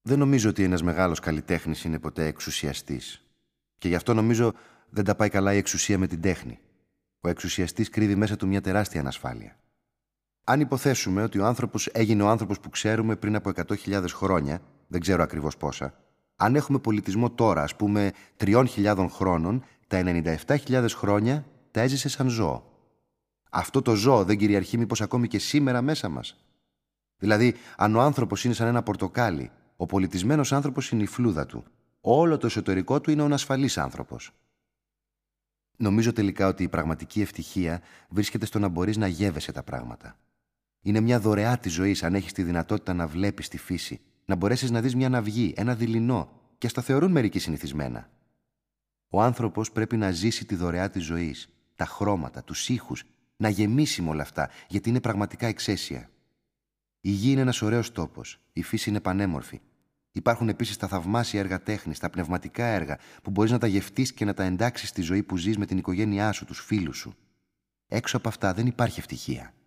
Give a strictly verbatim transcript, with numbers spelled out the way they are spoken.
Δεν νομίζω ότι ένας μεγάλος καλλιτέχνης είναι ποτέ εξουσιαστής. Και γι' αυτό νομίζω δεν τα πάει καλά η εξουσία με την τέχνη. Ο εξουσιαστής κρύβει μέσα του μια τεράστια ανασφάλεια. Αν υποθέσουμε ότι ο άνθρωπος έγινε ο άνθρωπος που ξέρουμε πριν από εκατό χιλιάδες χρόνια, δεν ξέρω ακριβώς πόσα, αν έχουμε πολιτισμό τώρα, ας πούμε, τριών χιλιάδων χρόνων, τα ενενήντα επτά χιλιάδες χρόνια τα έζησε σαν ζώο. Αυτό το ζώο δεν κυριαρχεί μήπως ακόμη και σήμερα μέσα μας? Δηλαδή, αν ο άνθρωπος είναι σαν ένα πορτοκάλι, ο πολιτισμένος άνθρωπος είναι η φλούδα του. Όλο το εσωτερικό του είναι ο ανασφαλής άνθρωπος. Νομίζω τελικά ότι η πραγματική ευτυχία βρίσκεται στο να μπορείς να γεύεσαι τα πράγματα. Είναι μια δωρεά της ζωής αν έχεις τη δυνατότητα να βλέπεις τη φύση, να μπορέσεις να δεις μια ναυγή, ένα δειλινό, και ας τα θεωρούν μερικοί συνηθισμένα. Ο άνθρωπος πρέπει να ζήσει τη δωρεά της ζωής, τα χρώματα, τους ήχους, να γεμίσει με όλα αυτά, γιατί είναι πραγματικά εξαίσια. Η γη είναι ένας ωραίος τόπος, η φύση είναι πανέμορφη. Υπάρχουν επίσης τα θαυμάσια έργα τέχνης, τα πνευματικά έργα που μπορείς να τα γευτείς και να τα εντάξεις στη ζωή που ζεις με την οικογένειά σου, τους φίλους σου. Έξω από αυτά δεν υπάρχει ευτυχία.